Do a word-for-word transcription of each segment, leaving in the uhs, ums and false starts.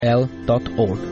l dot org.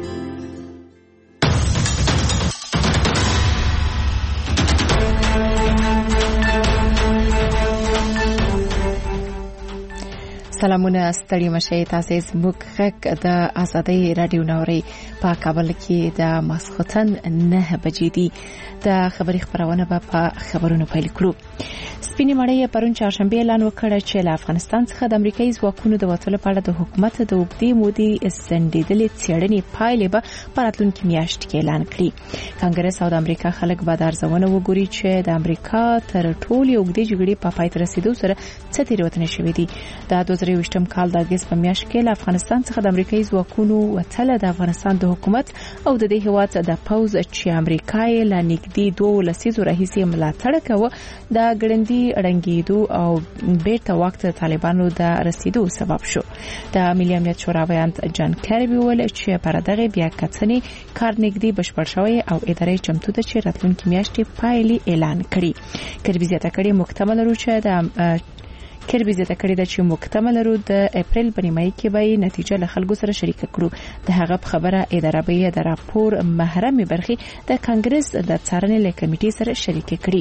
سلامونه ستړي مشه تاسو زموږ غږ د آزادۍ رادیو نوري په کابل کې د ماسختن نه بجې دي د خبري خبرونه په خبرونو پیل کړو. سپینې مړی پرون چهارشنبه اعلان وکړ چې له افغانستان څخه د امریکایي ځواکونو د وټلو په اړه د حکومت د وګړي مودي سندېدلې څېړنې پایلې به پراتلونکو میاشت کې اعلان کړي. کانګرس او د امریکا خلک به درځونه وګوري چې د امریکا تر ټولو وګړي جګړې په پای ته رسیدو سره څه تیروتنې شوې دي. د دوه زره ویشتم کال د اگست په میاشت کې له افغانستان څخه د امریکایي ځواکونو وټل د افغانستان د حکومت او د دې هیواد د پوز چې امریکا یې لا نږدې دوه لسیزو راهیسې ملاتړ کوي د ګړندي اړنګېدو او بیرته وخت طالبانو د رسیدو سبب شو. د ملي امنیت شورا بیان جان کاربي ویل چې پر دغه بیا کتنې کار نږدې بشپړ شوی او ادارې چمتو ده چې راتلونکي میاشتې پایلې اعلان کړي. کاربي زیاته کړي محتمل لرو چې د کاربي زیاته کړي د چې محتمل لرو د اپریل په نیمایي کې به نتیجه له خلکو سره شریک کړو. د هغه خبره اداره به د راپور محرمي برخي د کانګرس د څارنې له کمیټې سره شریک کړي.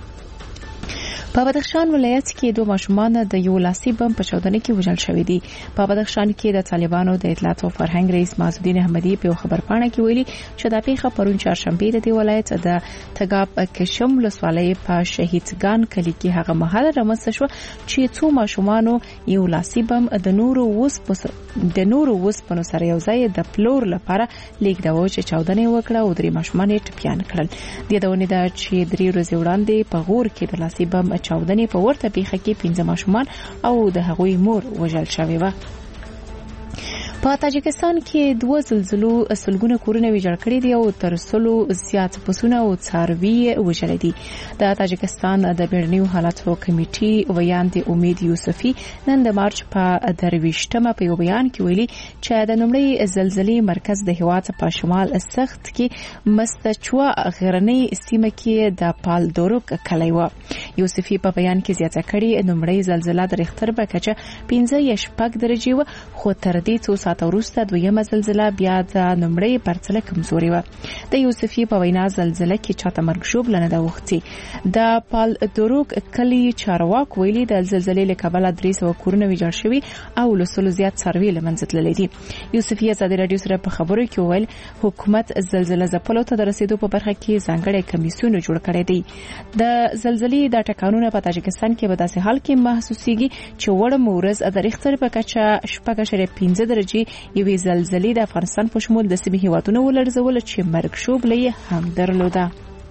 په بدخشان ولایت کې دوه ماشومان د یو لاسي بم په چاودنه کې وژل شوې دي. په بدخشان کې د طالبانو د اطلاعات او فرهنګ رئیس معزالدین احمدی په خبرپاڼه کې ویلي چې د پیښه پرون چهارشنبه د ولایت د تګاب کشم ولسوالۍ په شهیدګان کلی کې هغه مهال رامنځته شو چې څو ماشومان یو لاسي بم د نورو وس د نورو وس په سره یو ځای د پلور لپاره لیکداو چې چاودنه وکړه او درې ماشومان یې ټپيان کړل. د دونه د چې درې ورځې وړاندې په غور کې د لاسي بم چاودنې په ورته پیښه کې پنځه ماشومان او د هغوی مور وژل شوی و. په تاجکستان کې دوه زلزلو سلګونه کورونه ویجاړ کړي دي او تر سلو زیات پسونه او څاروي وژل دي. د تاجکستان د بیرنیو حالاتو کمیټې ویاند امید یوسفی نن د مارچ په درويشتمه په یو بیان کې ویلي چې د نومړي زلزلې مرکز د هیواد په شمال سخت کې مستچوا غرنۍ سیمه کې د پالدوروک کلی و. یوسفی په بیان کې زیاته کړي نومړي زلزلہ د ریختر په کچه پنځه یا شپږ درجې و، خو تر دې څو ساعت وروسته دویمه زلزلہ بیا د نومړي پرتله کمزوري و. د یوسفی په وینا زلزلہ کې چاته مرګ شوب لنه د وختي. د پالدوروک کلی چارواک ویلي د زلزلې له کبله درې سوه کورونه ویجاړ شوي او له سلو زیات څاروي له منځه تللي دي. یوسفی ازادي رادیو سره په خبرو کې ویل حکومت زلزلہ ځپلو ته د رسیدو په برخه کې ځانګړي کمیسیون جوړ کړی دی. د زلزلې د ټکانونو په تاجکستان کې په داسې حال کې محسوسيږي چې وړه مورز د ریختر په کچه شپږ اعشاریه پنځه درجې یوې زلزلې د افغانستان په شمول د سیمې هیوادونو ولړزول چې مرګ شوب لې هم درلوده.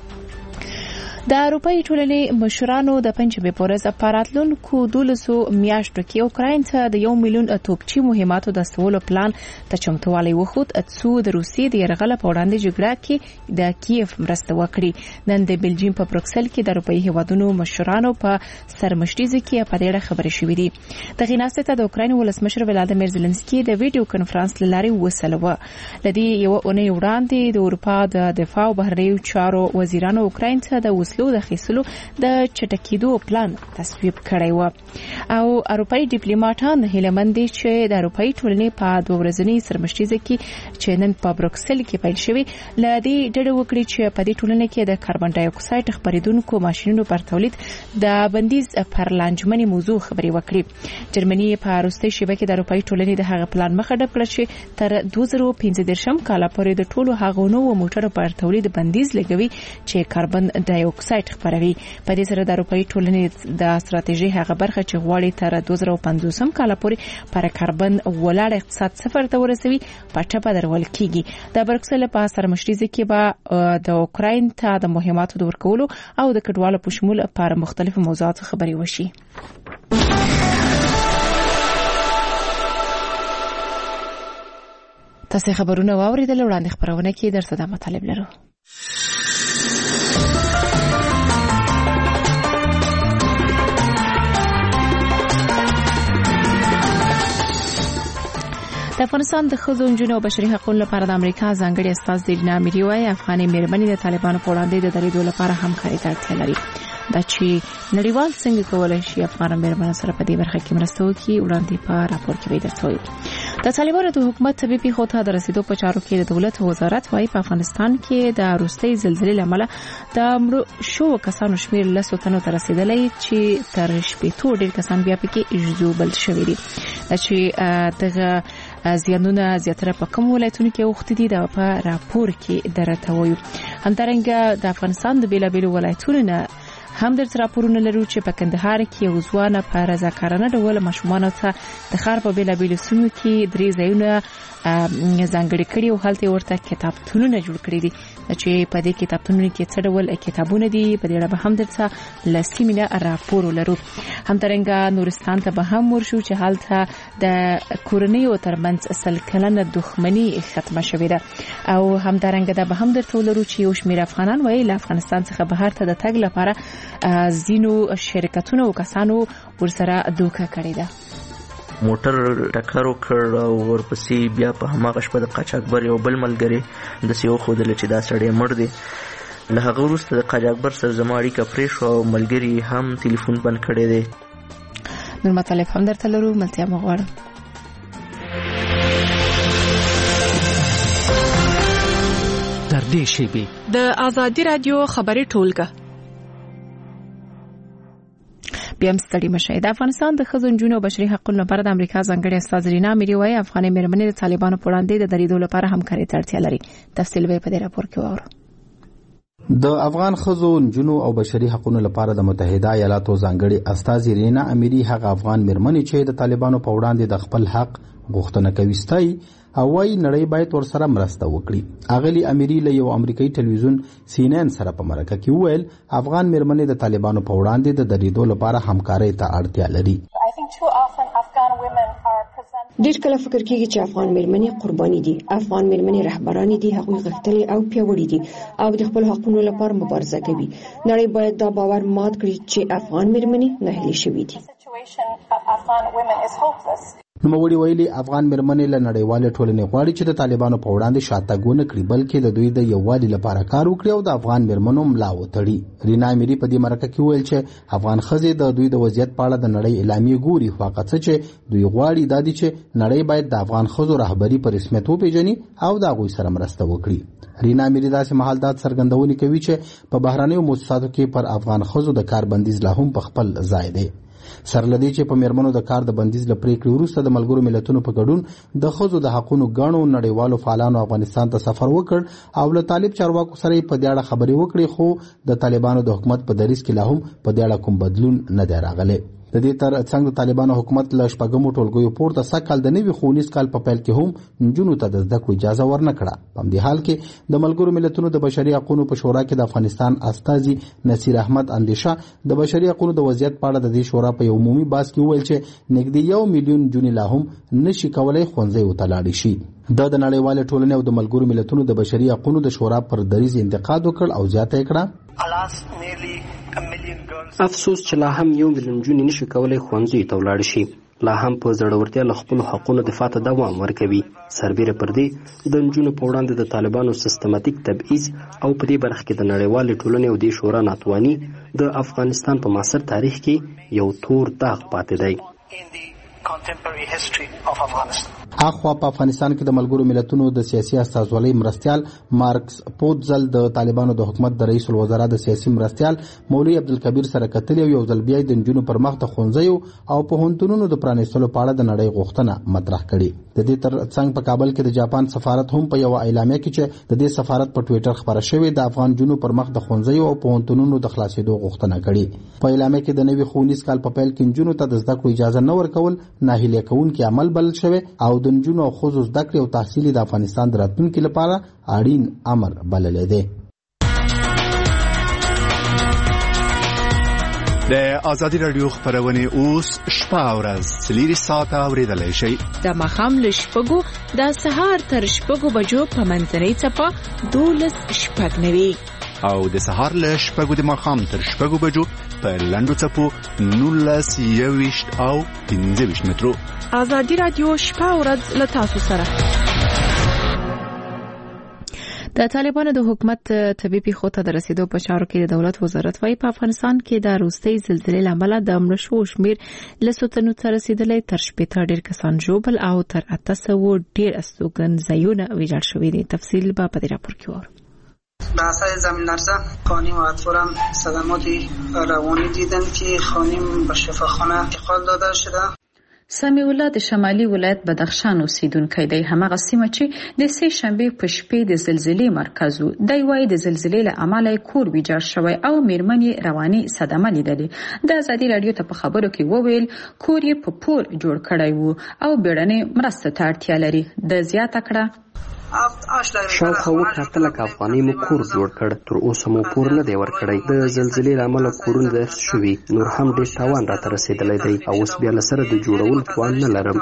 د اروپאי ټولنې مشرانو د پنځمه پورز اپاراتلونکو دولسو میاشتو کې اوکراین ته د یو میلیون توپچی مهماتو د سوالو پلان ته چمتووالی وخت اتسو د روسیې د یرغل په وړاندې جګړه کې د کیف مرسته وکړي. نن د بلجیم په بروکسل کې د اروپאי هیوادونو مشرانو په سرمشتیزه کې په دې اړه خبرې شوې دي. د غیناسته ته د اوکراین ولسمشر ولادیمیر زيلنسکي د ویډیو کانفرنس لاري وسلوه. لدی یو اونۍ وړاندې د اروپا د دفاع او بهرنیو چارو وزیرانو اوکراین ته د لو د خېسلو د چټکېدو پلان تصویب کړی و او اروپאי ډیپلوماټان هیلمند دي چې د اروپאי ټولنې په دوه ورځنی سرمشتیزه کې چې نن په بروکسل کې پیل شوی لدی ډېر وکړي چې په دې ټولنه کې د کاربن ډای اکساید خپریدونکو ماشينونو پر تولید د بندیز پر لانجمنې موضوع خبري وکړي. جرمني په روسي شبکې د اروپאי ټولنې د هغه پلان مخه ډب کړ چې تر دوه زره پنځه دېرشم کال پورې د ټولو هغو نوو موټرو پر تولید بندیز لګوي چې کاربن ډای اکساید خبروي. په دې سره د اروپאי ټولنې د ستراتیژي هغه برخه چې غواړي تر دوه زره پنځوسم کال پورې پر کاربن ولاړ اقتصاد صفر ته ورسوي په ټپه درول کیږي. د بروکسل په سرمشتیزه کې به د اوکراین ته د مهماتو د ورکولو او د کډوالو په شمول پر مختلفو موضوعاتو خبري وشي. تاسو خبرونه واوریدل وړاندې خبرونه کې درته د مطالب لرو. د افغانستان د ښځو نجونو او بشري حقوقو لپاره د امریکا ځانګړي استاذ دینا میری وايي افغاني مېرمنې د طالبانو په وړاندې د دریدو لپاره همکاري ته اړتیا لري. دا چې نړیوال څنګه کولای شي افغان مېرمنې سره په دې برخه کې مرسته وکړي وړاندې په راپور کې ویل شوی. د طالبانو د حکومت طبيبي خطه د رسیدو په چارو کې د دولت وزارت وايي په افغانستان کې د روستي زلزلې لامل د مړو شو کسانو شمیر لسو تنو ته رسیدلی چې تر شپږ ډیر کسان بیا پکې اجزوبل شوي دي چې دغه زیانونه زیاتره په کوم ولایتونو کې وخت دي د په راپور کې درته وایو. همدارنګه د افغانستان د بیلابیلو ولایتونو نه هم د راپورونو لرو چې په کندهار کې یو ځوان په رضاکارانه ډول ماشومان ته د ښار په بیلابیلو سیمو کې درې ځایونه ځانګړي کړي او هلته ورته کتابتونونه جوړ کړي دي چې په دې کتابتونونو کې څه ډول کتابونه دي په دې اړه به هم درته لسیمینه راپور لرو. همدارنګه نورستان ته به هم ورشو چې هلته د کورنیو ترمنځ سل کلنه دښمني ختمه شوې ده او همدارنګه دا به هم درته لرو چې یو شمېر افغانان وایي له افغانستان څخه بهر ته د تګ لپاره زینو شرکتونو او کسانو ورسره دوکه کړې ده. موټر ټکر وکړ او ورپسې بیا په هماغه شپه د قاچاقبر یو بل ملګری د سیو خودل چې دا سړی مړ دی. له هغه وروسته د قاچاقبر سره زما اړیکه پرې شو او ملګري هم ټلیفون بند کړی دی. نور مطالب هم درته لرو ملتیا مغواړم. در دې شیبې د آزادي رادیو خبري ټولګه بیا هم ستړي مشي. د افغانستان د ښځو نجونو او بشري حقوقو لپاره د امریکا ځانګړي استاذ رینا اميري وايي افغاني مېرمنې د طالبانو په وړاندې د دریدو لپاره همکاري ته اړتیا لري. تفصیل به په دې راپور کې واورو. د افغان ښځو نجونو او بشري حقوقو لپاره د متحده ایالاتو ځانګړي استاذ رینا اميري هغه افغان مېرمنې چې د طالبانو په وړاندې د خپل حق غوښتنه کوي ستای او وايي نړۍ باید ورسره مرسته وکړي. اغلی اميري له یو امریکایي ټلویزیون سی ان ان سره په مرکه کې وویل افغان مېرمنې د طالبانو په وړاندې د دریدو لپاره همکاري ته اړتیا لري. ډېر کله فکر کیږي چې افغان مېرمنې قرباني دي، افغان مېرمنې رهبران دي، هغوی غښتلي او پیاوړي دي او د خپل حقوقو لپاره مبارزه کوي. نړۍ باید دا باور مات کړي چې افغان مېرمنې ناهیلې شوې دي. نوموړي ویلي افغان مېرمنې له نړیوالې ټولنې غواړي چې د طالبانو په وړاندې شاتګ ونه کړي بلکې د دوی د یووالي لپاره کار وکړي او د افغان مېرمنو ملا وتړي. رینا اميري په دې مرکه کې ویل چې افغان ښځې د دوی د وضعیت په اړه د نړۍ اعلامیه ګوري خو هغه څه چې دوی غواړي دا دي چې نړۍ باید د افغان ښځو رهبري په رسمیت وپیژني او د هغوی سره مرسته وکړي. رینا اميري داسې مهال دا څرګندونې کوي چې په بهرنیو مؤسساتو کې پر افغان ښځو د کار بندیز لا هم په خپل ځای دی. سرلدی چې په مېرمنو د کار د بندیز لپاره کړی وروسته د ملګرو ملتونو په ګډون د ښځو د حقوقو غاڼو نړیوالو فعالانو افغانستان ته سفر وکړ او له طالب چارواکو سره په دې اړه خبرې وکړې خو د طالبانو د حکومت په دریځ کې لا هم په دې اړه کوم بدلون نه دی راغلی. د دې تر څنګ د طالبانو حکومت له شپږمو ټولګیو پورته سکهال د نوي ښوونیز کال په پیل کې هم نجونو ته د زده کړو اجازه ورنه کړه. په همدې حال کې د ملګرو ملتونو د بشري حقوقو په شورا کې د افغانستان استازي نصیر احمد اندیشه د بشري حقوقو د وضعیت په اړه د دې شورا په یو عمومي بحث کې ویل چې نږدې یو میلیون نجونې لا هم نشي کولای ښوونځیو ته لاړې شي. د د نړیوالې ټولنې او د ملګرو ملتونو د بشري حقوقو د شورا پر دریځ انتقاد وکړ او زیاته کړه افسوس چې لا هم یو میلیون نجونې نشي کولای ښوونځیو ته ولاړ شي، لا هم په زړورتیا له خپلو حقونو دفاع ته دوام ورکوي. سربیره پر دې د نجونو په وړاندې د طالبانو سیستماتیک تبعیض او په دې برخه کې د نړیوالې ټولنې او د شورا ناتواني د افغانستان په معاصر تاریخ کې یو تور داغ پاتې دی. اخوا په افغانستان کې د ملګرو ملتونو د سیاسي استازولۍ مرستيال مارکس پوتزل د طالبانو د حکومت د رئیس الوزرا د سیاسي مرستيال مولوی عبدالکبیر سره کتل یو ځل بیا د نجونو پر مخ د ښوونځیو او پوهنتونونو د پرانیستلو په اړه د نړۍ غوښتنه مطرح کړي. د دې تر څنګ په کابل کې د جاپان سفارت هم په یو اعلامیه کې چې د دې سفارت په ټوئیټر خبره شوې د افغان جنونو پر مخ د ښوونځیو او پوهنتونونو د خلاصېدو غوښتنه کړي. په اعلامیه کې د نوي ښوونیز کال په پیل کې نجونو ته د زده کړو اجازه نه ورکول ناهیلي کوونکي عمل بلل شوی او د نجونو او ښځو زده کړې او تحصیل د افغانستان د راتلونکي لپاره اړین امر بللی دی. د آزادي رادیو خبرونه اوس شپه او ورځ څلور ساعته اوریدلای شئ. د ماښام له شپږو د سهار تر شپږو بجو په منځنۍ څپه دولس شپږ نوي او د سهار له شپږو د ماښام تر شپږو بجو په لنډو څپو نولس یوویشت او پنځه ویشت مترو. آزادي رادیو شپه او ورځ له تاسو سره. د طالبانو د حکومت طبيبي خوته د رسیدو په چارو کې د دولت وزارت وايي په افغانستان کې د روستۍ زلزلې لامل د مړشو شمیر لسوتنو ته رسیدلې تر شپږ ډېر کسان ژوبل او تر اته سوه ډېر استوګن ځایونه ویجاړ شوي دي. تفصیل به په دې راپور کې وره. به اثر زمین لرزه خانم و اطفال هم صدمات روانی دیدن که خانم به شفاخانه انتقال داده شده. سمیع الله د شمالي ولایت بدخشان اوسیدونکی دی. همغه سیمه چې د سه شنبه په شپې د زلزلې مرکز و. دی وايي د زلزلې له امله کور ویجاړ شوی او میرمنې رواني صدمه لیدلې. د ازادي رادیو ته په خبرو کې وویل کور یې په پور جوړ کړی وو او بیړنۍ مرسته ته اړتیا لري. د زیاته کړه شاوخوا اوه اتیا لکه افغانۍ مو کور جوړ کړ، تر اوسه مو پور نه دی ورکړی. د زلزلې له امله کورونه ضعیف شوي، نور هم ډېر تاوان راته رسېدلی دی او اوس بیا له سره د جوړولو توان نه لرم.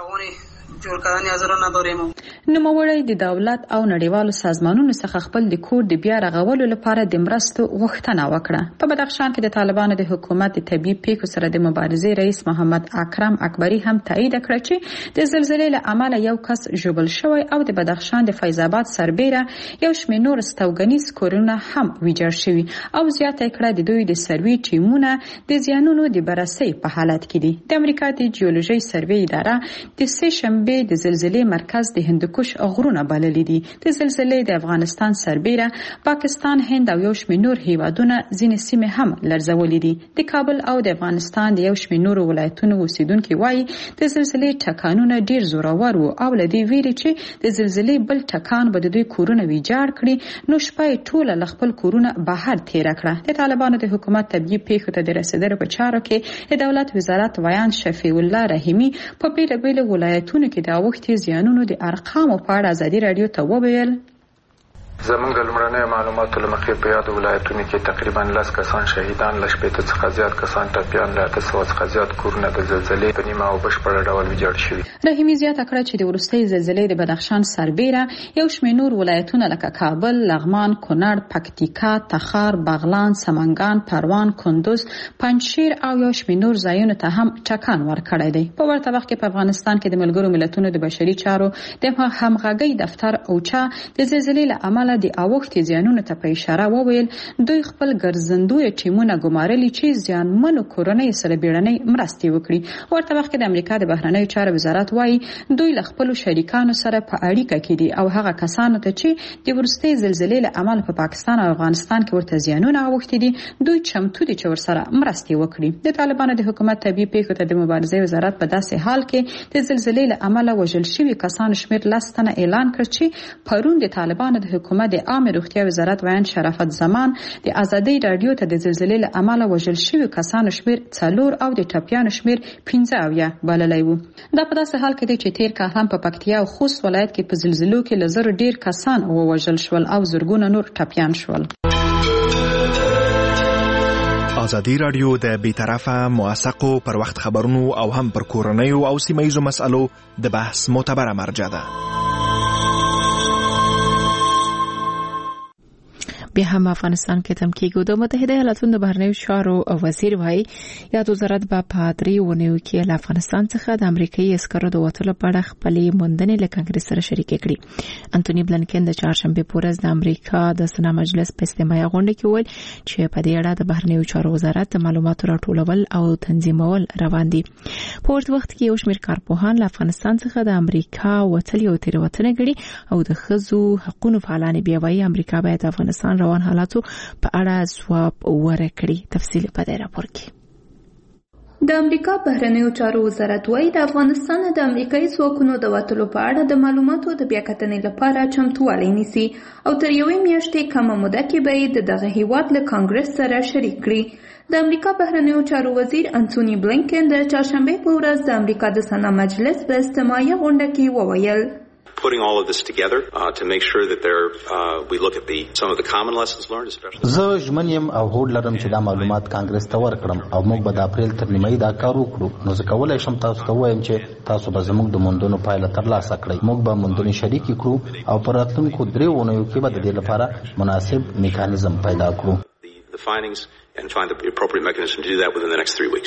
نوموړی د دولت او نړیوالو سازمانونو څخه خپل د کور د بیا رغولو لپاره د مرستو غوښتنه وکړه. په بدخشان کې د طالبانو د حکومت د طبي پیښو سره د مبارزې رئیس محمد اکرم اکبری هم تایید کړ چې د زلزلې له امله یو کس ژوبل شوی او د بدخشان د فیض آباد سربیره یو شمېر نور استوګنیز کورونه هم ویجاړ شوي او زیاته کړه د دوی د سروي ټیمونه د زیانونو د بررسۍ په حالت کې دي. د امریکا د جیولوژي سروي اداره د سه شنبه د زلزلې مرکز د هندوکش غرونه بللي دي. د زلزلې د افغانستان سربیره پاکستان، هند او یو شمېر نور هیوادونه ځینې سیمې هم لړزولې دي. د کابل او د افغانستان د یو شمېر نورو ولایتونو اوسیدونکي وایي د زلزلې ټکانونه ډیر زورور وو او له دې ویرې چې د زلزلې بل ټکان به د دوی کورونه ویجاړ کړي نو شپه یې ټوله له خپل کورونه بهر تیره کړه. د طالبانو د حکومت طبي پیښو ته د رسیدلو په چارو کې د دولت وزارت ویان شفیع الله رحیمي په بیلابیلو ولایتونو کې د اوښتې زیانونو د ارقامو په اړه ازادي رادیو ته وویل زمونږ لومړنیو معلوماتو له مخې په یادو ولایتونو کې تقریبا لس کسان شهیدان، له شپېته څخه زیات کسان ټپیان، له اته سوه څخه زیات کورونه د زلزلې په نیمه او بشپړه ډول ویجاړ شوي. رحیمي زیاته کړه چې د وروستۍ زلزلې د بدخشان سربیره یو شمېر نور ولایتونه لکه کابل، لغمان، کونړ، پکتیکا، تخار، بغلان، سمنګان، پروان، کندوز، پنجشیر او یو شمېر نور ځایونو ته هم ټکان ورکړی دی. په ورته وخت کې په افغانستان کې د ملګرو ملتونو د بشري چارو د همغږۍ دفتر اوچا د زلزلې له امله د اوښتې زیانونو ته په اشاره وویل دوی خپل ګرځندوی ټیمونه ګمارلي چې زیانمنو کورنۍ سره بیړنۍ مرستې وکړي. ورته وخت کې د امریکا د بهرنیو چارو وزارت وایي دوی له خپلو شریکانو سره په اړیکه کې دي او هغه کسانو ته چې د وروستۍ زلزلې له امله په پاکستان او افغانستان کې ورته زیانونه اوښتي دي دوی چمتو دي چې ورسره مرستې وکړي. د طالبانو د حکومت طبي پیښو ته د مبارزې وزارت په داسې حال کې د زلزلې له امله وژل شوي کسانو شمېر لس تنه اعلان کړ چې پرون د طالبانو د حکومت د عامه روغتیا وزارت ویان شرافت زمان د ازادي رادیو ته د زلزلې له امله وژل شوي کسانو شمېر څلور او د ټپیانو شمېر پنځه اویا بللی وو. دا په داسې حال کې دی چې تیر کال هم په پکتیا او خوست ولایت کې په زلزلو کې له زرو ډیر کسان ووژل شول او زرګونه نور ټپیان شول. ازادي رادیو د بیطرفه موثقو پر وخت خبرونو او هم پر کورنیو او سیمه‌ییزو مسألو د بحث معتبره مرجع ده. بیا هم افغانستان کې تم کېږي. د متحده ایالاتونو د بهرنیو چارو وزیر وایي یاد وزارت به په درې ونیو کې له افغانستان څخه د امریکایي عسکرو د وتلو په اړه خپلې موندنې له کانګرس سره شریکې کړي. انټوني بلنکن د چهارشنبې په ورځ د امریکا د سنا مجلس په اجتماعي غونډه کې وویل چې په دې اړه د بهرنیو چارو وزارت د معلوماتو راټولول او تنظیمول روان دي. په ورته وخت کې یو شمېر کارپوهان له افغانستان څخه د امریکا وتلې او تېروتنه ګڼي او د ښځو حقوقو فعالان بیا وایي امریکا باید افغانستان روان حالاتو په اړه ځواب ورکړي. تفصیل په دې راپور کې. د امریکا بهرنیو چارو وزارت وايي د افغانستان د امریکایي ځواکونو د وتلو په اړه د معلوماتو د بیاکتنې لپاره چمتووالی نیسي او تر یوې میاشتې کمه موده کې به یې د دغه هیواد له کانګرس سره شریک کړي. د امریکا بهرنیو چارو وزیر انټوني بلنکن د چهارشنبې په ورځ د امریکا د سنا مجلس په اجتماعي غونډه کې وویل putting all of this together uh, to make sure that there uh, we look at the some of the common lessons learned especially زه ژمن یم او هوډ لرم چې دا معلومات کانګرس ته ورکړم او موږ به د اپریل تر نیمایي دا کار وکړو. نو زه کولی شم تاسو ته ووایم چې تاسو به زموږ د موندنو پایله ترلاسه کړئ. موږ به موندنې شریکې کړو او په راتلونکو درې اونیو کې به د دې لپاره مناسب میکانیزم پیدا کړو. the findings and find the appropriate mechanism to do that within the next three weeks.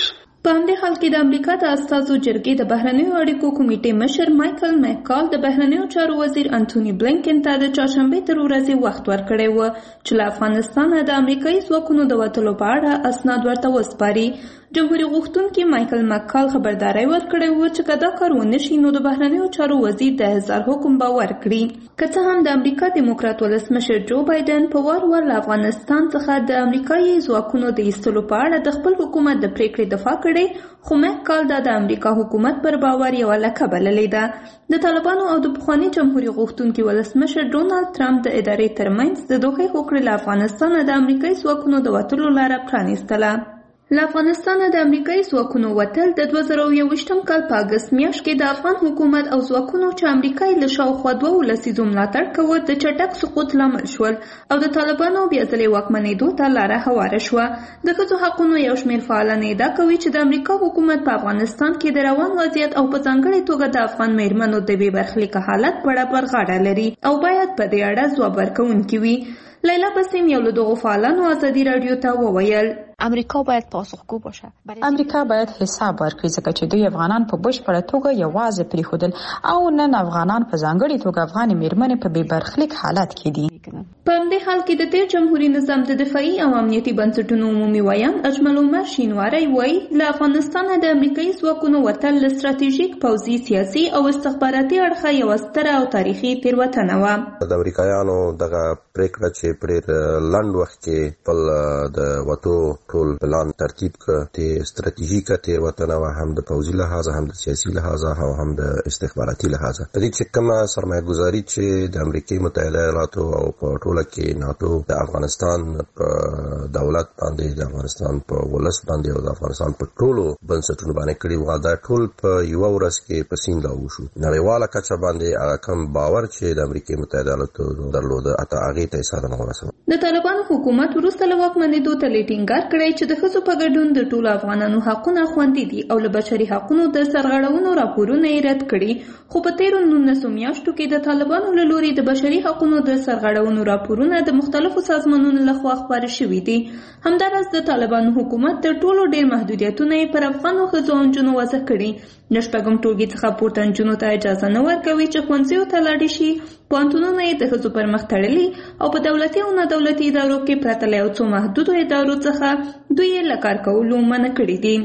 په همدې حال کې د امریکا د استازو جرګې د بهرنیو اړیکو کمیټې مشر مایکل مککال د بهرنیو چارو وزیر انټونی بلینکن ته د چهارشنبې تر ورځې وخت ورکړی و چې له افغانستانه د امریکایي ځواکونو د وتلو په اړه اسناد ورته وسپاري. جمهوریت غوښتونکي مایکل مککال خبرداری ورکړی و چې که دا کار ونه شي نو د بهرنیو چارو وزیر د احضار حکم به ورکړي. که څه هم د امریکا دیموکرات ولسمشر جو بایدن په وار وار له افغانستان څخه د امریکایي ځواکونو د ایستلو په اړه د خپل حکومت د پریکړې دفاع کړې، خو مککال دا د امریکا حکومت پر باور یوه لکه بللې ده. د طالبانو او د پخواني جمهوریت غوښتونکي ولسمشر ډونالډ ټرمپ د ادارې ترمنځ د دوحې هوکړې له افغانستانه د امریکایي ځواکونو د وتلو لاره پرانیستله. له افغانستانه د امریکایي ځواکونو وتل د دوه زره یوویشتم کال په اګست میاشت کې د افغان حکومت او ځواکونو چې امریکا یې له شاوخوا دوه لسیزو ملاتړ کوه د چټک سقوط لامل شول او د طالبانو بیا ځلې واکمنېدو ته لاره هواره شوه. د ښځو حقونو یو شمېر فعالان ادعا کوي چې د امریکا حکومت په افغانستان کې د روان وضعیت او په ځانګړې توګه د افغان میرمنو د بې برخلیکه حالت په اړه پر غاړه لري او باید په دې اړه ځواب ورکوونکي وي. لیلا بسیم یو له دغو فعالانو ازادي راډیو ته وویل امریکا باید پاسخگو باشه. امریکا باید حساب ورکړي ځکه چې دوی افغانان په بشپړه توګه یوازې پریښودل او نن افغانان په ځانګړې توګه افغاني میرمنې په بې برخلیک حالت کې دي. په همدې حال کې د تیر جمهوریت نظام د دفاعي او امنیتي بنسټونو عمومي ویان اجمل عمر شینواری وایي له افغانستانه د امریکایي ځواکونو وتل له ستراتیژیک پوځي سیاسي او استخباراتي اړخه یوه ستره او تاریخي تېروتنه وه. د امریکایانو دغه پریکړه چې په ډېر لنډ وخت کې خپل د وتو ټول پلان ترتیب کړ د ستراتیژیکه تېروتنه وه، هم د پوځي لحاظه هم د سیاسي لحاظه او هم د استخباراتي لحاظه. په دې چې کومه سرمایه ګذاري چې د امریکای متحده ایالاتو او په ټوله کې ناتو د افغانستان په دولت باندې د افغانستان په ولس باندې او د افغانستان په ټولو بنسټونو باندې کړي وه، دا ټول په یوه ورځ کې په سیند لاهو شو. نړیواله کچه باندې هغه کوم باور چې د امریکای متحده ایالاتو درلوده حتی هغې ته یې سره نه ورسوه. د طالبانو حکومت وروسته له واکمنېدو ته یې ټینګار کړی چې د ښځو په ګډون د ټولو افغانانو حقونه خوندي دي او له بشري حقونو د سرغړونو راپورونه یې رد کړي. خو په تېرو نولسو میاشتو کې د طالبانو له لوري د بشري حقونو د سرغړونو راپورونه د مختلفو سازمانونو لخوا خپاره شوي دي. همداراز د طالبانو حکومت تر ټولو ډېر محدودیتونه یې پر افغانو ښځو او نجونو وضع کړي. د شپږم ټولګي څخه پورته نجونو ته اجازه نه ورکوي چې ښوونځیو ته لاړې شي. پوهنتونونه یې د ښځو پر مخ تړلي او په دولتي او نه دولتي ادارو کې پرته له یو څو محدودو ادارو څخه دوی یې له کار کولو منع کړي دي.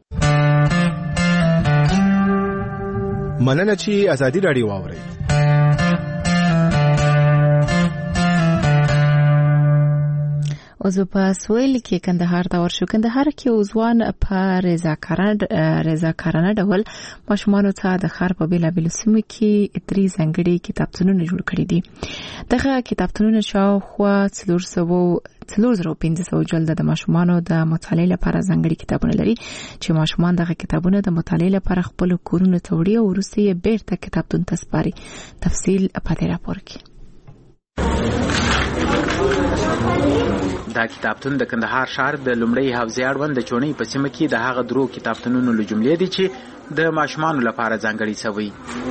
مننه چې ازادي راډیو واورئ. اوزو په سویل کې کندهار ته ورشو. کندهار کې اوزوان په رضاکارانه رضاکارانه ډول ماشومانو ته د ښار په بېلابېلو سیمو کې درې ځانګړي کتابتونونه جوړ کړي دي. دغه کتابتونونه شاوخوا څلور سوه څلور زره پنځه سوه جلده د ماشومانو د مطالعې لپاره ځانګړي کتابونه لري چې ماشومان دغه کتابونه د مطالعې لپاره خپل کورونو ته وړي او وروسته یې بیرته کتابتون ته سپاري. تفصیل په دې راپور کې. دا کتابتون د کندهار ښار د لومړی حوزې اړوند د چوڼۍ په سیمه کې د هغه درو کتابتونونو له جملې دي چې د ماشومانو لپاره ځانګړي شوی.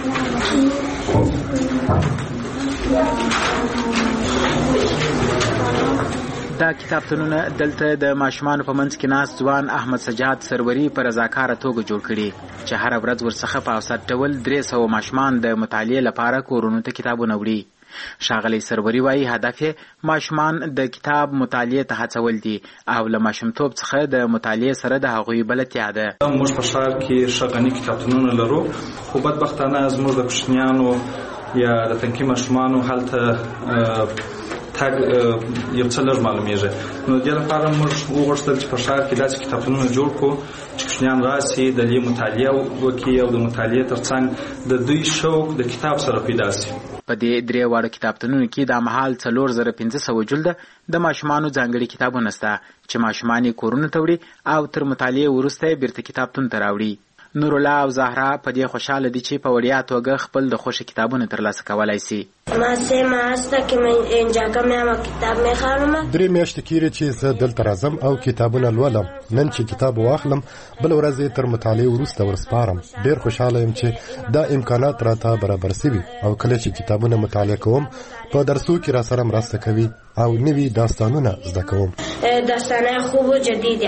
دا کتابتونونه دلته د ماشومانو په منځ کې ناست ځوان احمد سجاد سروري په رضاکاره توګه جوړ کړي چې هره ورځ ورڅخه په اوسط ډول درې سوه ماشومان د مطالعې لپاره کورونو ته کتابونه وړي. ښاغلی سروري وایي هدف یې ماشومان د کتاب مطالعې ته هڅول دي او له ماشومتوب څخه د مطالعې سره د هغوی بلدتیا ده. موږ په ښار کې ښه غني کتابتونونه لرو، خو بدبختانه زموږ د کوچنیانو یا د تنکي ماشومانو هلته تګ یو څه لږ معلومیږي. نو د دې لپاره موږ وغوښتل چې په ښار کې داسې کتابتونونه جوړ کړو چې کوچنیان راسي د دې مطالعه وکړي او د مطالعې ترڅنګ د دوی شوق د کتاب سره پیدا شي. په دې درې واړو کتابتونونو کې د مهال څلور زره پنځه سوه جلده د ماشومانو ځانګړي کتابونه شته چې ماشومان یې کورونو ته وړي او تر مطالعې وروسته یې بیرته کتابتون ته راوړي. نورالله او زهرا په دې خوشحاله دي چې په وړیا توګه خپل د خوښې کتابونه ترلاسه کولی شي. ما سه ماسته کې مې اینجا کومه کتاب مې خانم درې میاشتې کېږي چې زه دلته راځم او کتابونه لولم. نن چې کتاب واخلم بل ورځ یې تر مطالعې وروسته ورسپارم. ډېر خوشحاله یم چې دا امکانات راته برابر شوي او کله چې کتابونه مطالعه کوم په درسو کې راسره مرسته کوي او نوي داستانونه زده کوم. داستانه خوب و جدید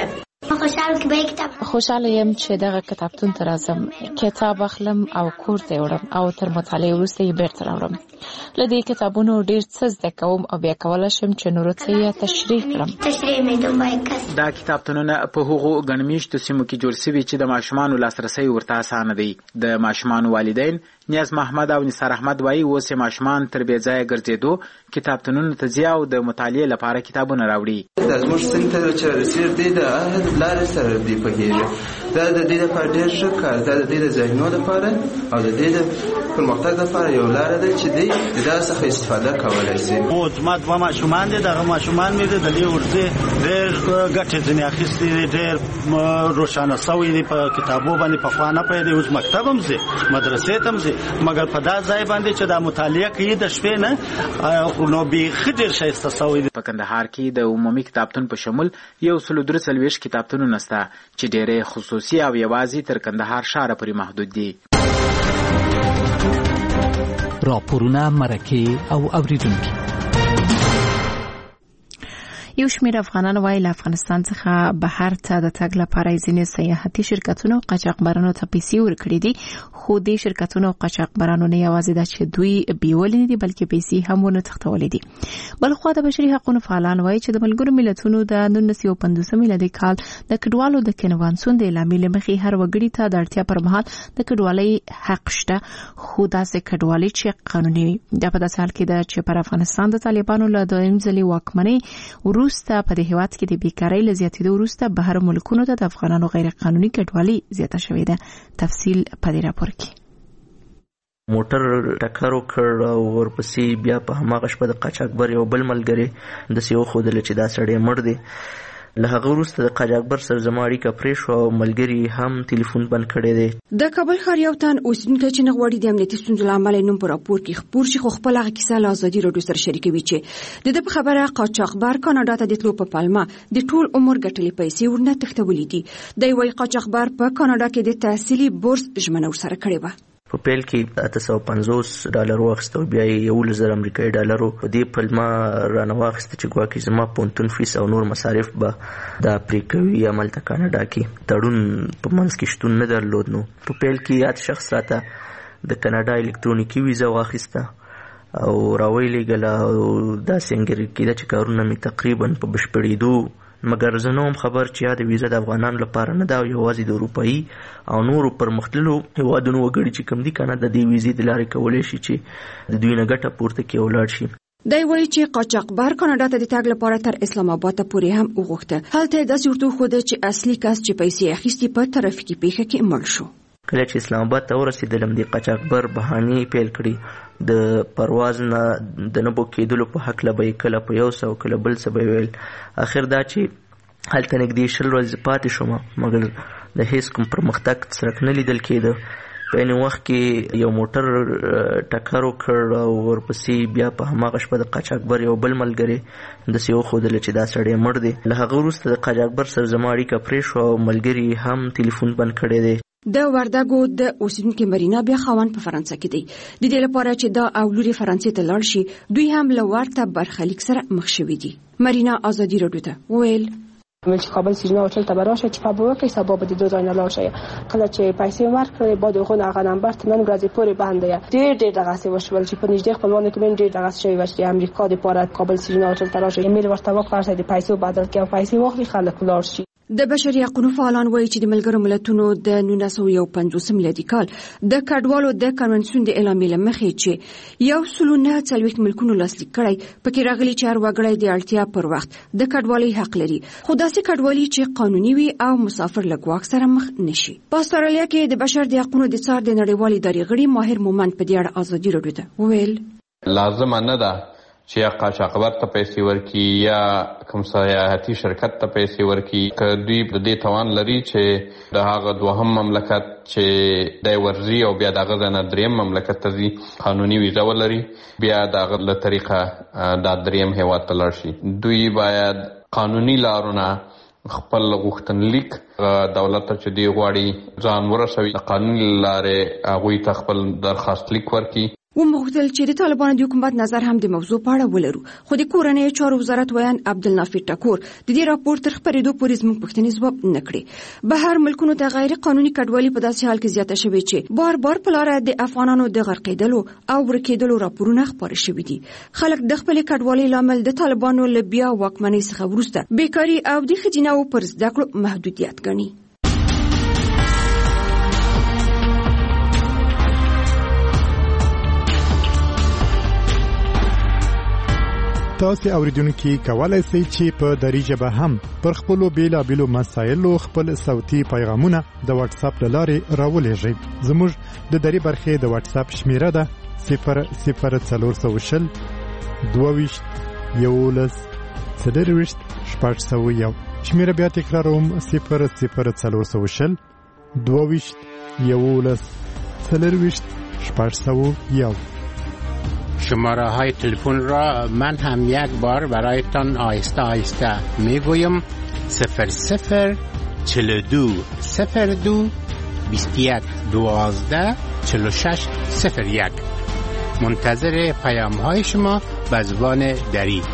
خوشاله یم چې دغه کتابتون ته راځم، کتاب اخلم او کور ته وړم او تر مطالعې وروسته یې بیرته راوړم. له دې کتابونو ډېر څه زده کوم او بیا کولی شم چې نورو ته یې تشریح کړم. دا کتابتونونه په هغو ګڼمیشتو سیمو کې جوړ شوي چې د ماشومانو لاسرسی ورته اسانه دی. د ماشومانو والدین نیاز محمد او نثار احمد وایي اوس یې ماشومان تر بې ځایه ګرځېدو کتابتونونو ته ځي او د مطالعې لپاره کتابونه راوړي. دا زموږ سیند ته چې رسېږي دی د عهد لارې سره دی پوهېږي. دا د دې لپاره ډېر ښه کار، دا د دې د ذهنو لپاره او د دې د پرمختګ لپاره یو لاره ده چې دی د دا څخه استفاده کولی شي. او زما دوه ماشومان دي، دغه ماشومان مې د دې ورځې ډېر ګټې ځینې اخیستې دي، ډېر روښانه سوي دي په کتابو باندې. پخوا نه پوهېدی، اوس مکتب هم ځي، مدرسې ته هم ځي، مګر په دا ځای باندې چې دا مطالعه کوي د شپې نه نو بیخي ډېر ښایسته سوی دي. په کندهار کې د عمومي کتابتون په شمول یو سل درې څلوېښت کتابتونونه شته چې ډېری خصوصي او یوازې تر کندهار ښاره پورې محدود دي. راپورونه، مرکې او اوریدونکي. یو شمېر افغانان وایي له افغانستان څخه بهر ته د تګ لپاره ځینې سیاحتي شرکتونو قاچاقبرانو ته پیسې ورکړي دي، خو دې شرکتونو او قاچاقبرانو نه یوازې دا چې دوی بیولې نه دي بلکې پیسې هم ونه تښتولې دي. بلخوا د بشري حقوقو فعالان وایي چې د ملګرو ملتونو د نولس سوه پنځوس میلادي کال د کډوالو د کنوانسیون د اعلامیې له مخې هر وګړي ته د اړتیا پر مهال د کډوالۍ حق شته، خو داسې کډوالۍ چې قانوني وي. دا په داسې حال کې ده چې پر افغانستان د طالبانو له دویم ځلې واکمنۍ وروسته په دې هیواد کې د بیکارۍ له زیاتېدو وروسته بهر ملکونو ته د افغانانو غیر قانوني کډوالۍ زیاته شوې ده. تفصیل په دې راپور کې. موټر ټکر وکړ او ورپسې بیا په هماغه شپه د قاچاقبر یو بل ملګری داسې وښودله چې دا سړی مړ دی. له هغه وروسته د قاچاقبر سره زما اړیکه پرې شوه او ملګري هم تلیفون بند کړی دی. د کابل ښار یو تن اوسېدونکی چې نه غواړي د امنیتي ستونزو له امله نوم په راپور کې خپور شي، خو خپل هغه کیسه له ازادي راډیو سره شریکوي چې د ده په خبره قاچاقبر کاناډا ته د تلو په پلمه د ټول عمر ګټلې پیسې ورنه تښتولې دي. دی وایي قاچاقبر په کاناډا کې د تحصیلي بورس ژمنه ورسره کړې وه. په پیل کې اته سوه پنځوس ډالر واخیسته او بیا یې یولس زره امریکایي ډالرو په دې پلمه رانه واخیسته چې ګواکې زما پوهنتون فیس او نور مصارف به دا پرې کوي. هملته کاناډا کې تړون په منځ کې شتون نه درلود. نو په پیل کې یاد شخص راته د کاناډا الکترونیکي ویزه واخیسته او راویلېږله او داسې انګېرل کېده چې کارونه مې تقریبا په بشپړېدو، مګر زه نه وم خبر چې یا د ویزه د افغانانو لپاره نه ده او یوازې د اروپایي او نورو پرمختللو هېوادونو وګړي چې کوم دي که نه د دې ویزې د لارې کولی شي چې د دوی نه ګټه پورته کړي او ولاړ شي. دی وایي چې قاچاقبر کاناډا ته د تګ لپاره تر اسلام آباد ته پورې هم وغوښته. هلته یې داسې ورته وښوده چې اصلي کس چې پیسې اخیستې په ترافیکي پیښه کې مړ شو. کله چې اسلام آباد ته ورسېدلم د قاچاقبر بهانې پیل کړي. د پرواز نه د نه بو کېدلو په هکله به یې کله په یو څه او کله بل څه به ویل. اخر دا چې هلته نږدې شل ورځې پاتې شوم، مګر د هیڅ کوم پرمختګ څرک نه لیدل کېده. په عین وخت کې یو موټر ټکر وکړ او ورپسې بیا په هماغه شپه د قاچاقبر یو بل ملګری داسې وښودله چې دا سړی مړ دی. له هغه وروسته د قاچاقبر سره زما اړیکه پرې شوه او ملګري هم تلیفون بند کړی دی. د وردګو د اوسېدونکي مرینا بیا خاوند په فرانسه کې دی. د دې لپاره چې دا او لوري فرانسې ته لاړ شي دوی هم له ورته برخلیک سره مخ شوي دي. مرینا ازادي راډیو ته وویل چې کابل سیرینا هوټل ته براشه چې په وکه سبب د دوه ځای نه لاشه کله چې پیسې ورکړې بعد خو هغه نمبر ته نن ورځې پورې باندې ډېر ډېر دغه څه وشول چې په نږدې خپلوانو کې من ډېر دغه شی وشي. امریکا د پاره کابل سیرینا هوټل ته راشه ایمیل ورته وکړه چې د پیسې بدل کړي او پیسې واخلي خلک لاړ شي. د بشري حقوقو فعالان وایي چې د ملګرو ملتونو د نولس سوه پنځوس میلادي کال د کډوالو د کنونسیون د اعلامیې له مخې چې یو سل نه څلوېښت ملکونو لاسلیک کړی پکې راغلي چې هر وګړی د اړتیا پر وخت د کډوالۍ حق لري، خو داسې کډوالي چې قانوني وي او مسافر له ګواښ سره مخ نشي. په استرالیا کې د بشر د حقوقو د څار د نړیوالې ادارې غړي ماهر مومند په دې اړه ازادي راډیو ته وویل لازم نه ده چې یا قاچاقبر ته پیسې ورکي یا کوم سیاحتي شرکت ته پیسې ورکي که دوی د دې توان لري چې د هغه دوهم مملکت چې دی ورځي او بیا د هغه نه دریم مملکت ته ځي قانوني ویزه ولري بیا د هغه له طریقه دا دریم هېواد ته لاړ شي. دوی باید قانوني لارونه خپل غوښتنلیک دولت ته چې دی غواړي ځان ورسوي د قانوني لارې هغوی ته خپل درخواست لیک ورکړي ومغتل چې د طالبانو د حکومت نظر هم د موضوع په اړه ولرو، خو د کورنۍ چارو وزارت ویان عبدالنافع ټکور د دې راپور تر خبرېدو پورې زموږ پوښتنې ځواب نه کړې. بهر ملکونو ته غیر قانوني کډوالي په داسې حال کې زیاته شوې چې بار بار په لاره د افغانانو د غرقېدلو او ورکېدلو راپورونه خپاره شوي دي. خلک د خپلې کډوالۍ لامل د طالبانو له بیا واکمنۍ څخه وروسته بیکاري او د ښځینه‌وو پر زده کړو محدودیت ګڼي. تاسو اوریدونکو کولای شئ چې په دری ژبه هم پر خپل بیلابېلو مسایلو خپل صوتي پیغامونه د واتس اپ لارې راولېږئ. زموږ د دری برخې د واتس اپ شمیره ده صفر صفر څلور سوه شل دوه ویشت یولس څلرویشت شپږ سوه یو. شمیره بیا تکراروم صفر صفر څلور سوه شل دوه ویشت یولس څلرویشت شپږ سوه یو. شماره های تلفن را من هم یک بار برایتان آهسته آهسته می گویم. صفر صفر چل دو صفر دو بیست یک دوازده چل شش صفر یک. منتظر پیام های شما به زبان دری.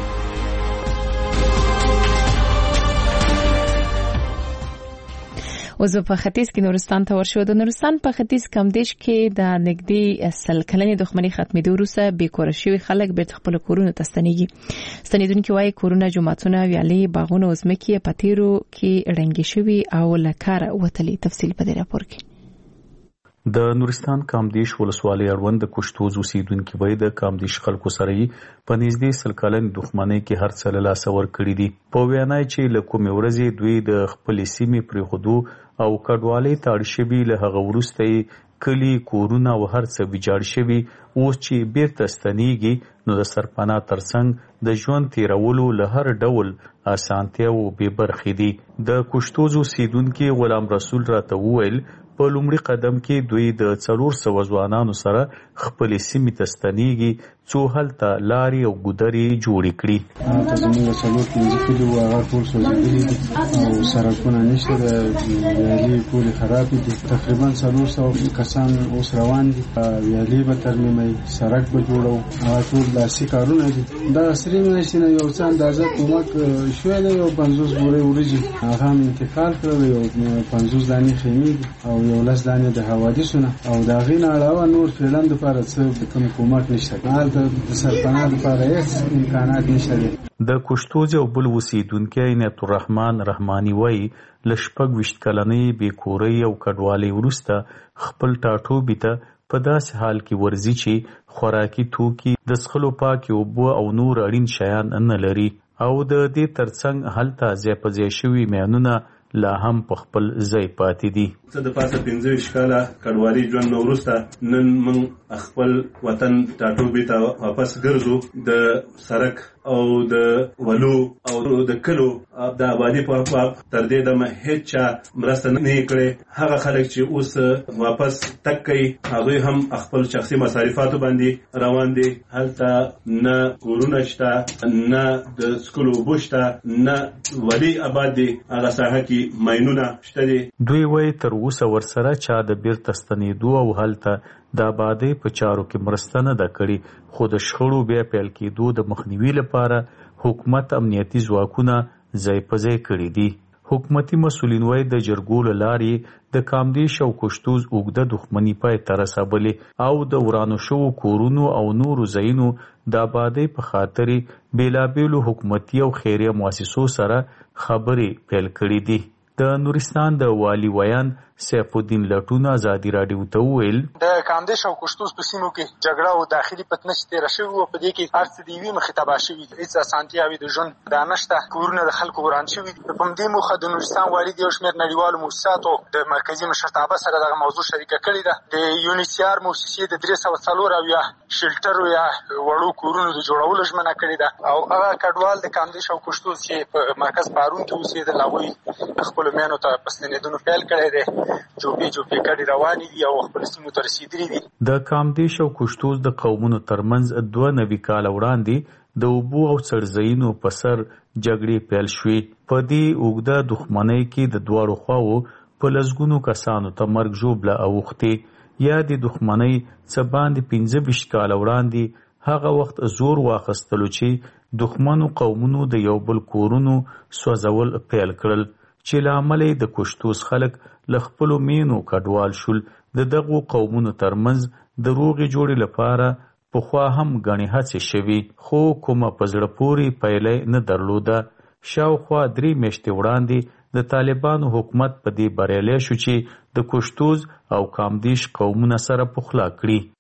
اوس په ختیځ کې نورستان ته ورشو. د نورستان په ختیځ کمدیش کې د نږدې سل کلنې دښمنۍ ختمېدو وروسته بیکاره شوي خلک بیرته خپلو کورونو ته ستنېږي. ستنېدونکي وایي کورونه، جوماتونه، ویالې، باغونه او ځمکې په تیرو کې ړنګې شوي او له کاره وتلي. تفصیل په دې راپور کې. د نورستان کامدیش ولسوالۍ اړوند د کوشتوز اوسیدونکي وایي د کامدیش خلکو سره یې په نږدې سل کلنې دښمنۍ کې هر څه له لاسه ورکړي دي. په وینا چې له کومې ورځې دوی د خپلې سیمې پرېښودو او کډوالۍ ته اړ شوي، له هغه وروسته یې کلي، کورونه او هر څه ویجاړ شوي. اوس چې بیرته ستنېږي نو د سرپناه ترڅنګ د ژوند تیرولو له هر ډول اسانتیاوو بې برخې دي. د کوشتوز اوسیدونکي غلام رسول راته وویل په لومړي قدم کې دوی د څلور سوه ځوانانو سره خپلې سیمې ته ستنېږي څو هلته لارې او ګودرې جوړې کړي. هلته زموږ څلور پنځه کلي وو، هغه ټول سوځېدلي دي او سړکونه نشته، د ویالې ټولې خرابې دي. تقریبا څلور سوه کسان اوس روان دي. ویالې به ترمیموي، سړک به جوړو، هغه ټول لاسي کارونه دي. دا عصري میاشتې نه یو څه اندازه کومک شوی دی. یو پنځوس بورې وریجې هغه هم انتقال کړل، یو پنځوس دانې خیمې دي او یو لس دانې د حوادثونه او د هغې نه علاوه نور فعلا دپاره څه کوم کومک نشته. هلته د سرپناه دپاره هېڅ امکانات نشته دي. د کوشتوز یو بل اوسیدونکی عنایت الرحمن رحماني وایي له شپږ ویشت کلنۍ بېکورۍ او کډوالۍ وروسته خپل ټاټوبي ته په داسې حال کې ورځي چې خوراکي توکي، د څښلو پاکې اوبه او نور اړین شیان نه لري او د دې ترڅنګ هلته ځای په ځای شوي میانونه لا هم په خپل ځای پاتې دي. څه د پاسه پنځه ویشت کاله کډوالۍ ژوند نه وروسته نن موږ خپل وطن ټاټوبي ته واپس ګرځو. د سړک او د ولو او د کلو د آبادي په خوا تر دې دمه هېڅ چا مرسته نه یې کړې. هغه خلک چې اوس واپس تګ کوي هغوی هم خپل شخصي مصارفاتو باندې روان دي. هلته نه کورونه شته، نه د څښلو اوبه شته، نه ولي آباد دي. هغه ساحه کې ماینونه شته دي. دوی وایي تر اوسه ورسره چا د بیرته ستنېدو او هلته د آبادۍ په چارو کې مرسته نه ده کړې، خو د شخړو بیا پیل کېدو د مخنیوي لپاره حکومت امنیتي ځواکونه ځای په ځای کړي دي. حکومتي مسؤلین وایي د جرګو له لارې د کامدیش او کوشتوز اوږده دښمني پای ته رسولې او د ورانو شوو کورونو او نورو ځایونو د آبادۍ په خاطر بېلابېلو حکومتي او خیریه مؤسسو سره خبرې پیل کړي دي. د نورستان د والي ویان سیف الدین لټون ازادي راډیو ته وویل د کامدیش او کوشتوز په سیمو کې جګړه او داخلي فتنه چې تېره شوې وه، په دې کې هر څه د یوې مخې تباه شوي دي. هېڅ اسانتیاوې د ژوند دا نشته. کورونه د خلکو وران شوي دي. په همدې موخه د نورستان والي د یو شمېر نړیوالو موسساتو د مرکزي مشرتابه سره دغه موضوع شریکه کړې ده. د یونیسیار موسسې د درې سوه څلور اویا شلټرو یا وړو کورونو د جوړولو ژمنه کړې ده او هغه کډوال د کامدیش او کوشتوز چې په مرکز پارون کې اوسېدل هغوی خپلو میانو ته په ستنېدلو پیل کړی دی. جوپې جوپې کډې روانې دي او خپل سیمو ته رسېدلي دي. د کامدیش او کوشتوز د قومونو ترمنځ دوه نوي کاله وړاندې د اوبو او څړځایونو په سر جګړې پیل شوې. په دې اوږده دښمنۍ کې د دواړو خواوو په لسګونو کسانو ته مرګ ژوبله اوښتې. یا د دښمنۍ څه باندې پنځه ویشت کاله وړاندې هغه وخت زور واخیستلو چې دښمنو قومونو د یو بل کورونو سوځول پیل کړل چې له امله د کوشتوس خلک له خپلو مینو کډوال شول. د دغو قومونو ترمنځ د روغې جوړې لپاره پخوا هم ګڼې هڅې شوي خو کومه په زړه پورې پایله نه درلوده. شاوخوا درې میاشتې وړاندې د طالبانو حکومت په دې بریالی شو چې د کوشتوز او کامدیش قومونه سره پخلا کړي.